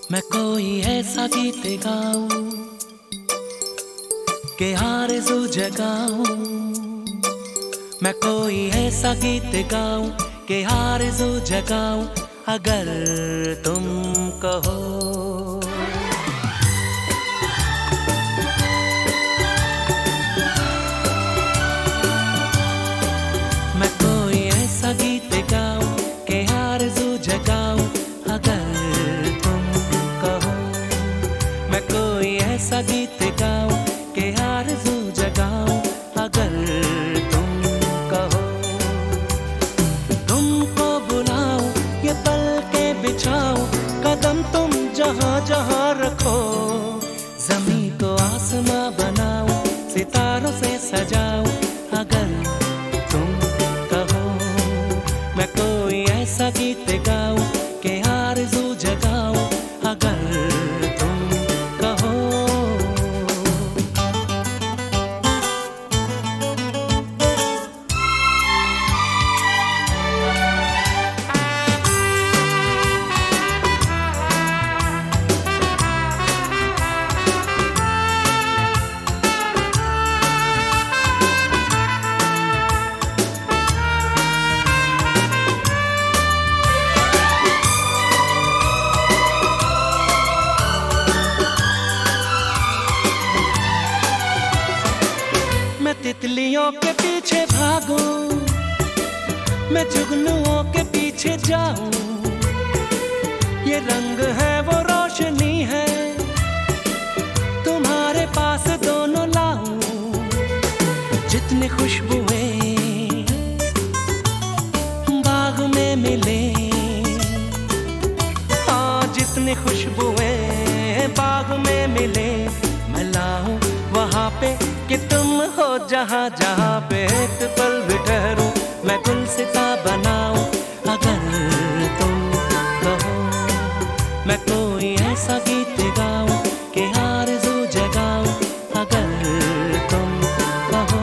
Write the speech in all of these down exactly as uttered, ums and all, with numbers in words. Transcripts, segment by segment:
मैं कोई ऐसा गीत गाऊं कि आरज़ू जगाऊं। मैं कोई ऐसा गीत गाऊं कि आरज़ू जगाऊं। अगर तुम कहो मैं कोई ऐसा गीत गाऊं कि आरज़ू जगाऊं। अगर तुम कहो मैं कोई ऐसा गीत गाऊं कि आरज़ू जगाऊं। अगर तुम कहो तुमको बुलाऊं ये पल के बिछाऊं। कदम तुम जहां जहां रखो ज़मीं को आसमां बनाऊं सितारों से सजाऊं। अगर तुम कहो मैं कोई ऐसा गीत गाऊं कि आरज़ू जगाऊं। अगर तुम कहो मैं तितलियों के पीछे भागूं, मैं जुगनुओं के पीछे जाऊं। ये रंग है वो रोशनी है तुम्हारे पास दोनों लाऊं। जितनी खुशबुएं बाग में मिले, हाँ जितनी खुशबुएं बाग में मिले मैं लाऊं वहाँ पे कि तुम हो जहाँ जहाँ पे एक पल भी ठहरूं मैं गुलसिता बनाऊं। अगर तुम कहो मैं कोई ऐसा गीत गाऊं कि आरज़ू जगाऊं। अगर तुम कहो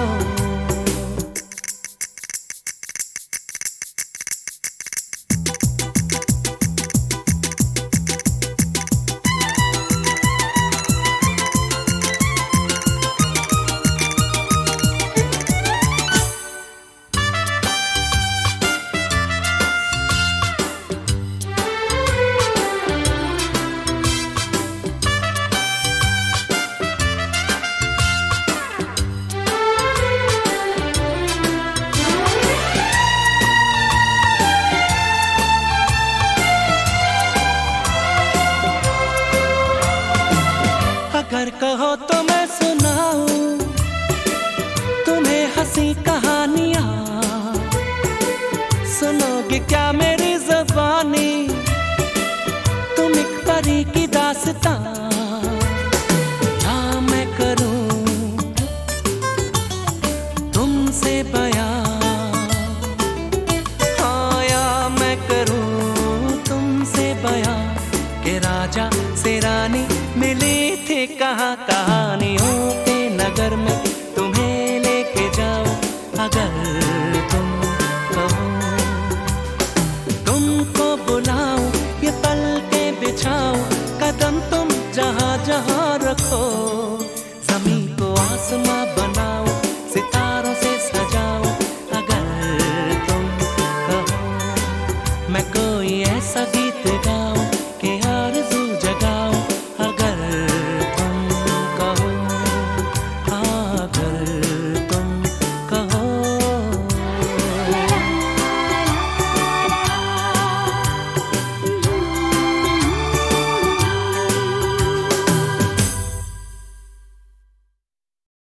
अगर कहो तो मैं सुनाऊं तुम्हें हंसी कहानियां। सुनोगे क्या मेरी ज़बानी तुम एक परी की दास्तां। या मैं करूं तुमसे बयां, हाँ या मैं करूं तुमसे बयां कि राजा से रानी मिली थी कहाँ कहानियों के नगर में तुम्हें लेके जाऊं। अगर तुम कहो तुमको बुलाऊं ये पल के बिछाऊं। कदम तुम जहाँ जहाँ रखो ज़मीं को आसमां बना